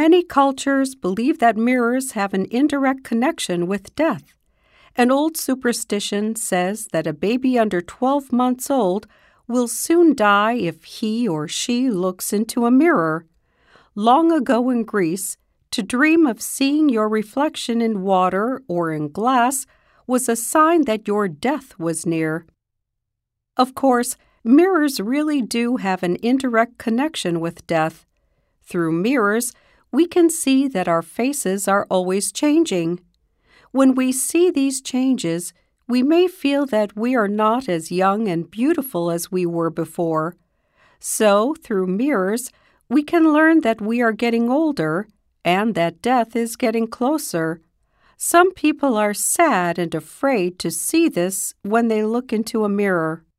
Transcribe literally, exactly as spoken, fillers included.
Many cultures believe that mirrors have an indirect connection with death. An old superstition says that a baby under twelve months old will soon die if he or she looks into a mirror. Long ago in Greece, to dream of seeing your reflection in water or in glass was a sign that your death was near. Of course, mirrors really do have an indirect connection with death. Through mirrors, we can see that our faces are always changing. When we see these changes, we may feel that we are not as young and beautiful as we were before. So, through mirrors, we can learn that we are getting older and that death is getting closer. Some people are sad and afraid to see this when they look into a mirror.